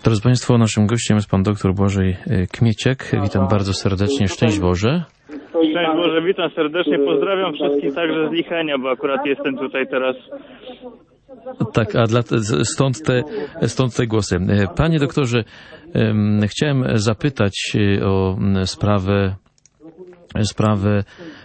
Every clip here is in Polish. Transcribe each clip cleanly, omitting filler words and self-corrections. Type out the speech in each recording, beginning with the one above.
Drodzy Państwo, naszym gościem jest pan dr Błażej Kmieciek. Witam bardzo serdecznie. Szczęść Boże. Szczęść Boże, witam serdecznie. Pozdrawiam wszystkich także z Lichenia, bo akurat jestem tutaj teraz. Tak, a stąd te głosy. Panie doktorze, chciałem zapytać o sprawę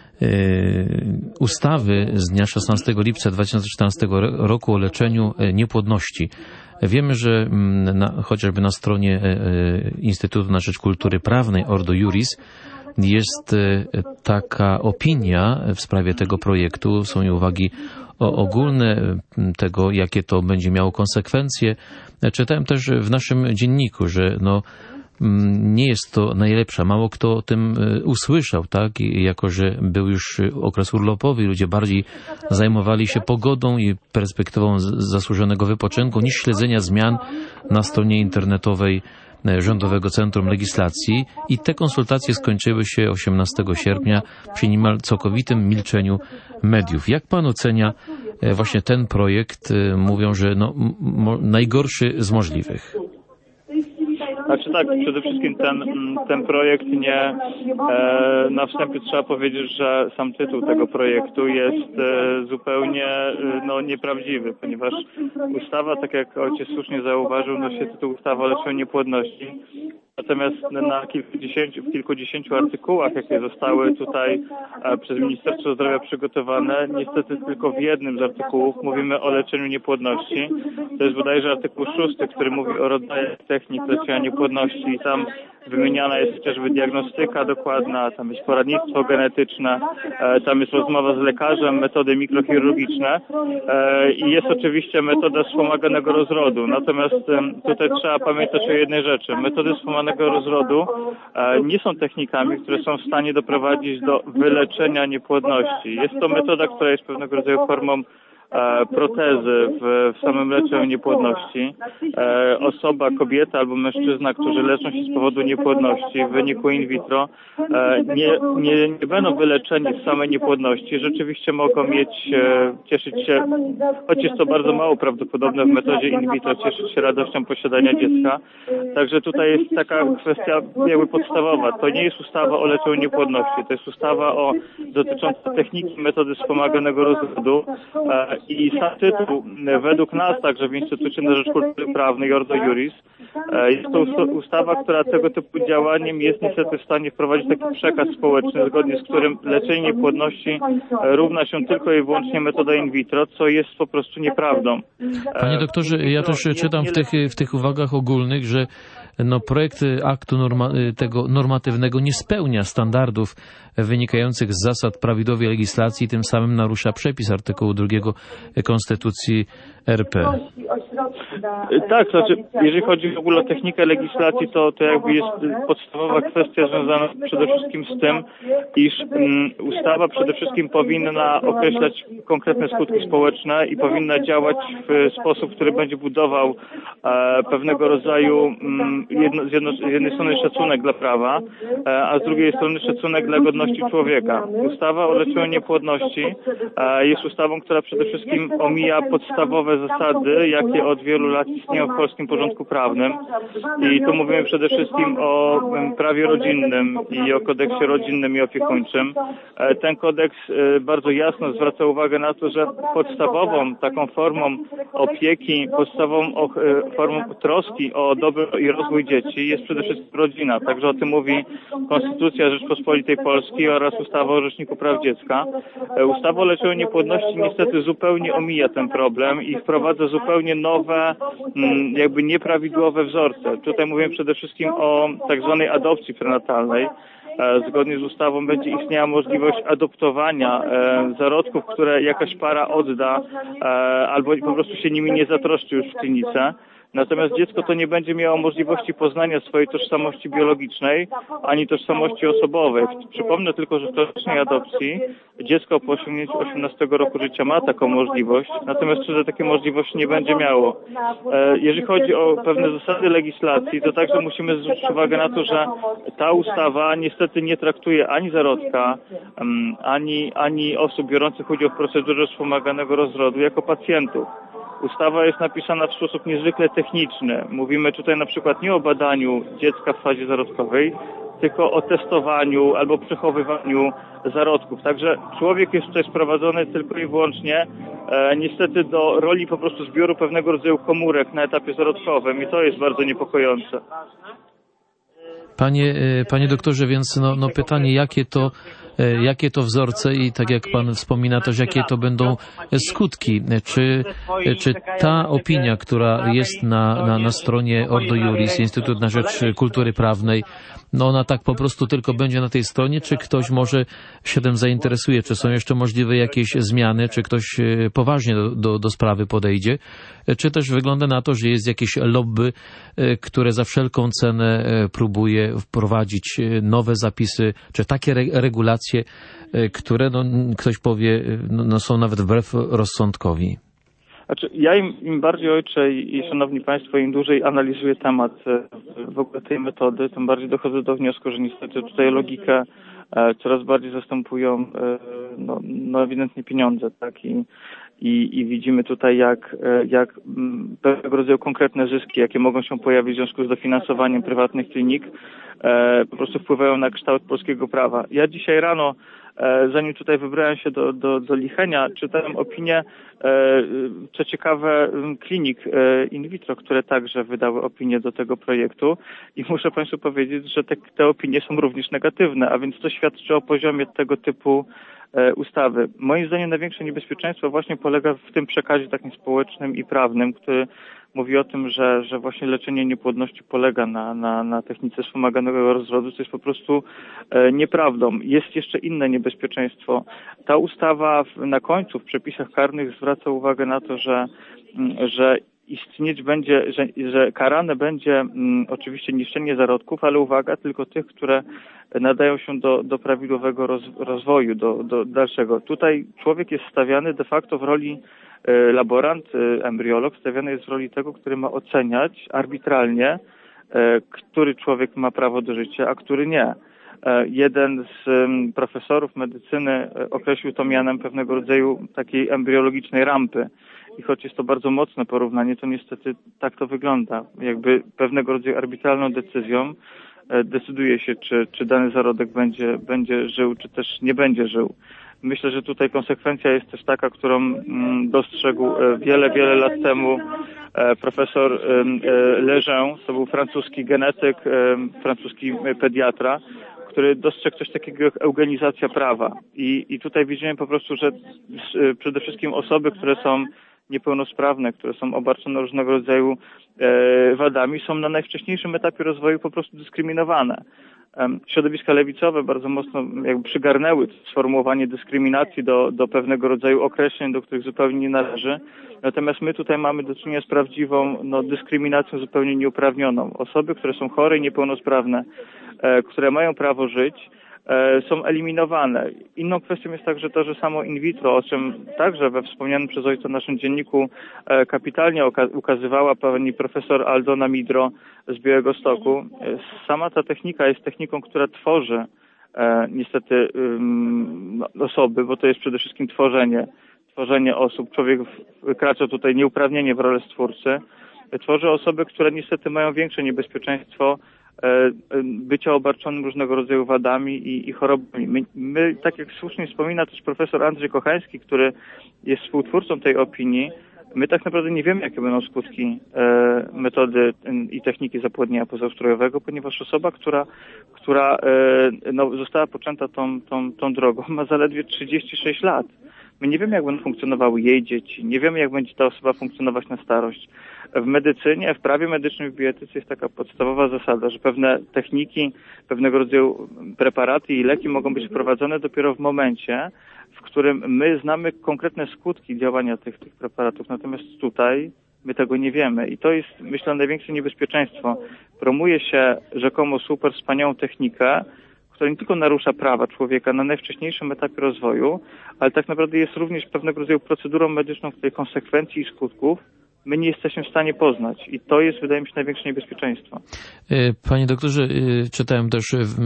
ustawy z dnia 16 lipca 2014 roku o leczeniu niepłodności. Wiemy, że chociażby na stronie Instytutu na Rzecz Kultury Prawnej Ordo Iuris jest taka opinia w sprawie tego projektu. Są i uwagi ogólne tego, jakie to będzie miało konsekwencje. Czytałem też w naszym dzienniku, że nie jest to najlepsza. Mało kto o tym usłyszał, tak? I jako że był już okres urlopowy, ludzie bardziej zajmowali się pogodą i perspektywą zasłużonego wypoczynku niż śledzenia zmian na stronie internetowej Rządowego Centrum Legislacji. I te konsultacje skończyły się 18 sierpnia przy niemal całkowitym milczeniu mediów. Jak pan ocenia właśnie ten projekt? Mówią, że najgorszy z możliwych. Znaczy tak, przede wszystkim ten projekt na wstępie trzeba powiedzieć, że sam tytuł tego projektu jest zupełnie nieprawdziwy, ponieważ ustawa, tak jak ojciec słusznie zauważył, nosi tytuł ustawa o leczeniu niepłodności. Natomiast w kilkudziesięciu artykułach, jakie zostały tutaj przez Ministerstwo Zdrowia przygotowane, niestety tylko w jednym z artykułów mówimy o leczeniu niepłodności. To jest bodajże artykuł 6, który mówi o rodzajach technik leczenia niepłodności i tam wymieniana jest chociażby diagnostyka dokładna, tam jest poradnictwo genetyczne, tam jest rozmowa z lekarzem, metody mikrochirurgiczne i jest oczywiście metoda wspomaganego rozrodu. Natomiast tutaj trzeba pamiętać o jednej rzeczy. Metody wspomaganego rozrodu nie są technikami, które są w stanie doprowadzić do wyleczenia niepłodności. Jest to metoda, która jest pewnego rodzaju formą protezy w samym leczeniu niepłodności. Kobieta albo mężczyzna, którzy leczą się z powodu niepłodności w wyniku in vitro, nie będą wyleczeni z samej niepłodności. Rzeczywiście mogą cieszyć się, choć jest to bardzo mało prawdopodobne w metodzie in vitro, cieszyć się radością posiadania dziecka. Także tutaj jest taka kwestia jakby podstawowa. To nie jest ustawa o leczeniu niepłodności. To jest ustawa dotycząca techniki metody wspomaganego rozrodu. I sam tytuł, według nas także w Instytucie na Rzecz Kultury Prawnej Ordo Iuris, jest to ustawa, która tego typu działaniem jest niestety w stanie wprowadzić taki przekaz społeczny, zgodnie z którym leczenie niepłodności równa się tylko i wyłącznie metoda in vitro, co jest po prostu nieprawdą. Panie doktorze, ja też czytam w tych uwagach ogólnych, że projekt aktu tego normatywnego nie spełnia standardów wynikających z zasad prawidłowej legislacji, tym samym narusza przepis artykułu 2 Konstytucji RP. Tak, znaczy, jeżeli chodzi w ogóle o technikę legislacji, to jakby jest podstawowa kwestia związana przede wszystkim z tym, iż ustawa przede wszystkim powinna określać konkretne skutki społeczne i powinna działać w sposób, który będzie budował pewnego rodzaju z jednej strony szacunek dla prawa, a z drugiej strony szacunek dla godności człowieka. Ustawa o leczeniu niepłodności jest ustawą, która przede wszystkim omija podstawowe zasady, jakie od wielu lat istnieją w polskim porządku prawnym. I tu mówimy przede wszystkim o prawie rodzinnym i o kodeksie rodzinnym i opiekuńczym. Ten kodeks bardzo jasno zwraca uwagę na to, że podstawową taką formą opieki, podstawową formą troski o dobro i rozwój dzieci jest przede wszystkim rodzina. Także o tym mówi Konstytucja Rzeczpospolitej Polskiej oraz ustawa o Rzeczniku Praw Dziecka. Ustawa o leczeniu niepłodności niestety zupełnie omija ten problem i wprowadza zupełnie nowe, jakby nieprawidłowe wzorce. Tutaj mówimy przede wszystkim o tak zwanej adopcji prenatalnej. Zgodnie z ustawą będzie istniała możliwość adoptowania zarodków, które jakaś para odda albo po prostu się nimi nie zatroszczy już w klinice. Natomiast dziecko to nie będzie miało możliwości poznania swojej tożsamości biologicznej ani tożsamości osobowej. Przypomnę tylko, że w klasycznej adopcji dziecko po osiągnięciu 18 roku życia ma taką możliwość, natomiast cudze takiej możliwości nie będzie miało. Jeżeli chodzi o pewne zasady legislacji, to także musimy zwrócić uwagę na to, że ta ustawa niestety nie traktuje ani zarodka, ani osób biorących udział w procedurze wspomaganego rozrodu jako pacjentów. Ustawa jest napisana w sposób niezwykle techniczny. Mówimy tutaj na przykład nie o badaniu dziecka w fazie zarodkowej, tylko o testowaniu albo przechowywaniu zarodków. Także człowiek jest tutaj sprowadzony tylko i wyłącznie niestety do roli po prostu zbioru pewnego rodzaju komórek na etapie zarodkowym i to jest bardzo niepokojące. Panie doktorze, więc pytanie, jakie to wzorce i tak jak pan wspomina też, jakie to będą skutki? Czy ta opinia, która jest na stronie Ordo Iuris, Instytut na Rzecz Kultury Prawnej, ona tak po prostu tylko będzie na tej stronie, czy ktoś może się tym zainteresuje, czy są jeszcze możliwe jakieś zmiany, czy ktoś poważnie do sprawy podejdzie, czy też wygląda na to, że jest jakieś lobby, które za wszelką cenę próbuje wprowadzić nowe zapisy, czy takie regulacje, które, ktoś powie, są nawet wbrew rozsądkowi. Znaczy, ja im bardziej, ojcze i szanowni państwo, im dłużej analizuję temat w ogóle tej metody, tym bardziej dochodzę do wniosku, że niestety tutaj logikę coraz bardziej zastępują ewidentnie pieniądze, tak? I widzimy tutaj, jak pewnego rodzaju konkretne zyski, jakie mogą się pojawić w związku z dofinansowaniem prywatnych klinik, po prostu wpływają na kształt polskiego prawa. Ja dzisiaj rano, zanim tutaj wybrałem się do Lichenia, czytałem opinię, co ciekawe, klinik in vitro, które także wydały opinię do tego projektu i muszę państwu powiedzieć, że te opinie są również negatywne, a więc to świadczy o poziomie tego typu ustawy. Moim zdaniem największe niebezpieczeństwo właśnie polega w tym przekazie takim społecznym i prawnym, który mówi o tym, że właśnie leczenie niepłodności polega na technice wspomaganego rozrodu, co jest po prostu nieprawdą. Jest jeszcze inne niebezpieczeństwo. Ta ustawa na końcu w przepisach karnych zwraca uwagę na to, że istnieć będzie, że karane będzie oczywiście niszczenie zarodków, ale uwaga, tylko tych, które nadają się do prawidłowego rozwoju, do dalszego. Tutaj człowiek jest stawiany de facto w roli laborant, embriolog, stawiany jest w roli tego, który ma oceniać arbitralnie, który człowiek ma prawo do życia, a który nie. Jeden z profesorów medycyny określił to mianem pewnego rodzaju takiej embriologicznej rampy. I choć jest to bardzo mocne porównanie, to niestety tak to wygląda. Jakby pewnego rodzaju arbitralną decyzją decyduje się, czy dany zarodek będzie żył, czy też nie będzie żył. Myślę, że tutaj konsekwencja jest też taka, którą dostrzegł wiele lat temu profesor Lejeune, to był francuski genetyk, francuski pediatra, który dostrzegł coś takiego jak eugenizacja prawa. I tutaj widzimy po prostu, że przede wszystkim osoby, które są niepełnosprawne, które są obarczone różnego rodzaju wadami, są na najwcześniejszym etapie rozwoju po prostu dyskryminowane. Środowiska lewicowe bardzo mocno jakby przygarnęły sformułowanie dyskryminacji do pewnego rodzaju określeń, do których zupełnie nie należy. Natomiast my tutaj mamy do czynienia z prawdziwą dyskryminacją zupełnie nieuprawnioną. Osoby, które są chore i niepełnosprawne, które mają prawo żyć, są eliminowane. Inną kwestią jest także to, że samo in vitro, o czym także we wspomnianym przez ojca naszym dzienniku kapitalnie ukazywała pani profesor Aldona Midro z Białegostoku. Sama ta technika jest techniką, która tworzy niestety osoby, bo to jest przede wszystkim tworzenie osób. Człowiek wkracza tutaj nieuprawnienie w rolę stwórcy. Tworzy osoby, które niestety mają większe niebezpieczeństwo bycia obarczonym różnego rodzaju wadami i chorobami. My, tak jak słusznie wspomina też profesor Andrzej Kochański, który jest współtwórcą tej opinii, my tak naprawdę nie wiemy, jakie będą skutki metody i techniki zapłodnienia pozaustrojowego, ponieważ osoba, która została poczęta tą drogą, ma zaledwie 36 lat. My nie wiemy, jak będą funkcjonowały jej dzieci, nie wiemy, jak będzie ta osoba funkcjonować na starość. W medycynie, w prawie medycznym, w bioetyce jest taka podstawowa zasada, że pewne techniki, pewnego rodzaju preparaty i leki mogą być wprowadzone dopiero w momencie, w którym my znamy konkretne skutki działania tych preparatów. Natomiast tutaj my tego nie wiemy i to jest, myślę, największe niebezpieczeństwo. Promuje się rzekomo super wspaniałą technikę, która nie tylko narusza prawa człowieka na najwcześniejszym etapie rozwoju, ale tak naprawdę jest również pewnego rodzaju procedurą medyczną, w której konsekwencji i skutków my nie jesteśmy w stanie poznać. I to jest, wydaje mi się, największe niebezpieczeństwo. Panie doktorze, czytałem też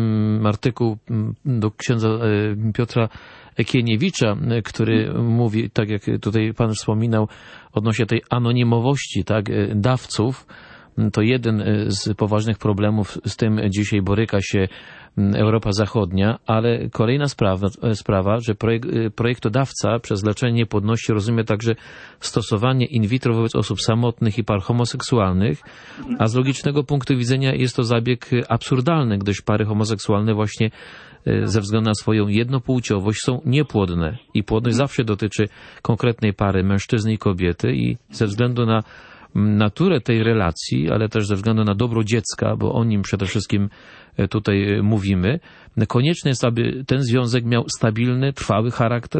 artykuł do księdza Piotra Kieniewicza, który mówi, tak jak tutaj pan wspominał, odnośnie tej anonimowości, tak, dawców. To jeden z poważnych problemów, z tym dzisiaj boryka się Europa Zachodnia, ale kolejna sprawa, że projektodawca przez leczenie niepłodności rozumie także stosowanie in vitro wobec osób samotnych i par homoseksualnych, a z logicznego punktu widzenia jest to zabieg absurdalny, gdyż pary homoseksualne właśnie ze względu na swoją jednopłciowość są niepłodne i płodność zawsze dotyczy konkretnej pary mężczyzny i kobiety i ze względu na naturę tej relacji, ale też ze względu na dobro dziecka, bo o nim przede wszystkim tutaj mówimy, konieczne jest, aby ten związek miał stabilny, trwały charakter,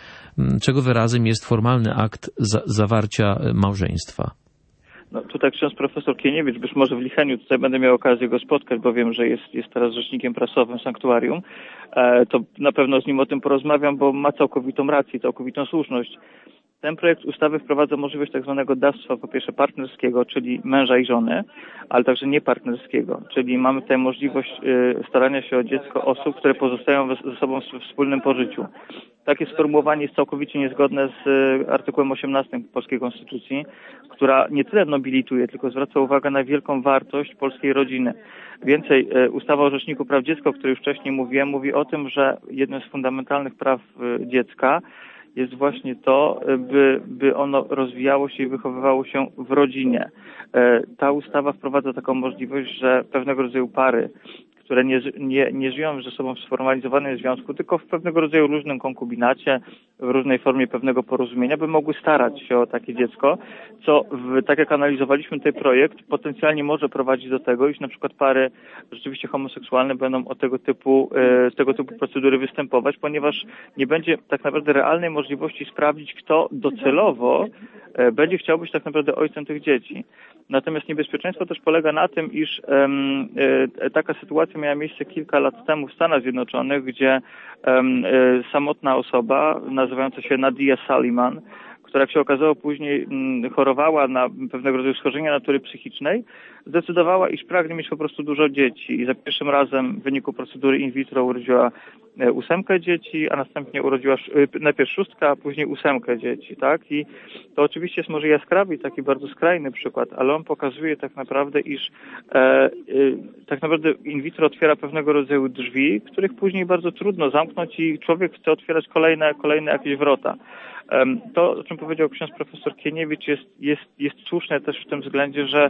czego wyrazem jest formalny akt zawarcia małżeństwa. No, tutaj ksiądz profesor Kieniewicz, być może w Licheniu, tutaj będę miał okazję go spotkać, bo wiem, że jest teraz rzecznikiem prasowym Sanktuarium, to na pewno z nim o tym porozmawiam, bo ma całkowitą rację, całkowitą słuszność. Ten projekt ustawy wprowadza możliwość tak zwanego dawstwa, po pierwsze partnerskiego, czyli męża i żony, ale także niepartnerskiego, czyli mamy tutaj możliwość starania się o dziecko osób, które pozostają ze sobą w wspólnym pożyciu. Takie sformułowanie jest całkowicie niezgodne z artykułem 18 Polskiej Konstytucji, która nie tyle nobilituje, tylko zwraca uwagę na wielką wartość polskiej rodziny. Więcej, ustawa o Rzeczniku Praw Dziecka, o której już wcześniej mówiłem, mówi o tym, że jednym z fundamentalnych praw dziecka jest właśnie to, by ono rozwijało się i wychowywało się w rodzinie. Ta ustawa wprowadza taką możliwość, że pewnego rodzaju pary, które nie żyją ze sobą w sformalizowanym związku, tylko w pewnego rodzaju różnym konkubinacie, w różnej formie pewnego porozumienia, by mogły starać się o takie dziecko, co, tak jak analizowaliśmy ten projekt, potencjalnie może prowadzić do tego, iż na przykład pary rzeczywiście homoseksualne będą o tego typu procedury występować, ponieważ nie będzie tak naprawdę realnej możliwości sprawdzić, kto docelowo będzie chciał być tak naprawdę ojcem tych dzieci. Natomiast niebezpieczeństwo też polega na tym, iż taka sytuacja miała miejsce kilka lat temu w Stanach Zjednoczonych, gdzie samotna osoba nazywająca się Nadia Saliman, która jak się okazało później chorowała na pewnego rodzaju schorzenia natury psychicznej, zdecydowała, iż pragnie mieć po prostu dużo dzieci i za pierwszym razem w wyniku procedury in vitro urodziła 8 dzieci, a następnie urodziła najpierw 6, a później 8 dzieci, tak? I to oczywiście jest może jaskrawy i taki bardzo skrajny przykład, ale on pokazuje tak naprawdę, iż tak naprawdę in vitro otwiera pewnego rodzaju drzwi, których później bardzo trudno zamknąć i człowiek chce otwierać kolejne jakieś wrota. To, o czym powiedział ksiądz profesor Kieniewicz, jest słuszne też w tym względzie, że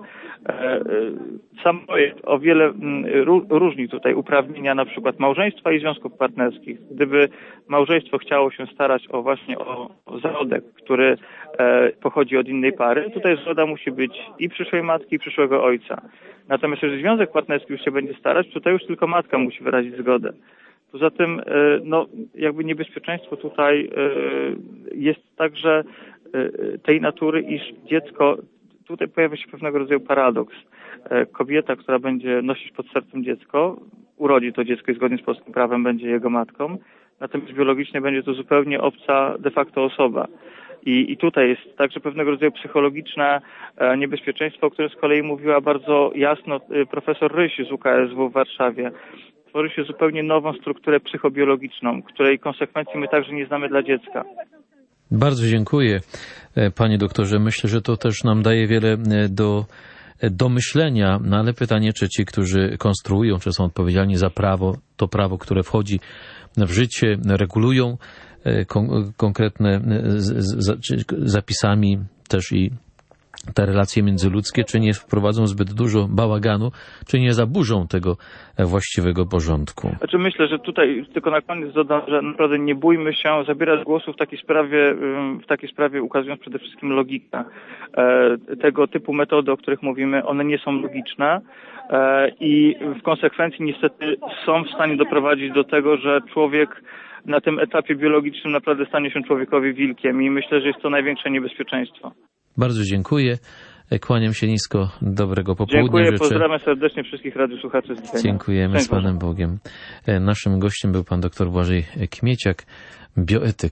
sam projekt o wiele różni tutaj uprawnienia na przykład małżeństwa i związków partnerskich. Gdyby małżeństwo chciało się starać właśnie o zarodek, który pochodzi od innej pary, tutaj zgoda musi być i przyszłej matki, i przyszłego ojca. Natomiast jeżeli związek partnerski już się będzie starać, tutaj już tylko matka musi wyrazić zgodę. Poza tym, no, jakby niebezpieczeństwo tutaj jest także tej natury, iż dziecko, tutaj pojawia się pewnego rodzaju paradoks. Kobieta, która będzie nosić pod sercem dziecko, urodzi to dziecko i zgodnie z polskim prawem będzie jego matką, natomiast biologicznie będzie to zupełnie obca de facto osoba. I tutaj jest także pewnego rodzaju psychologiczne niebezpieczeństwo, o którym z kolei mówiła bardzo jasno profesor Ryś z UKSW w Warszawie. Tworzy się zupełnie nową strukturę psychobiologiczną, której konsekwencji my także nie znamy dla dziecka. Bardzo dziękuję, panie doktorze. Myślę, że to też nam daje wiele do myślenia, no ale pytanie, czy ci, którzy konstruują, czy są odpowiedzialni za prawo, to prawo, które wchodzi w życie, regulują konkretne zapisami też i te relacje międzyludzkie, czy nie wprowadzą zbyt dużo bałaganu, czy nie zaburzą tego właściwego porządku. Znaczy myślę, że tutaj tylko na koniec dodam, że naprawdę nie bójmy się zabierać głosu w takiej sprawie ukazując przede wszystkim logikę. Tego typu metody, o których mówimy, one nie są logiczne i w konsekwencji niestety są w stanie doprowadzić do tego, że człowiek na tym etapie biologicznym naprawdę stanie się człowiekowi wilkiem i myślę, że jest to największe niebezpieczeństwo. Bardzo dziękuję. Kłaniam się nisko. Dobrego popołudnia. Dziękuję, życzę. pozdrawiam serdecznie wszystkich radiosłuchaczy z Lichenia. Dziękujemy. Z Panem Bogiem. Naszym gościem był pan dr Błażej Kmieciak, bioetyk.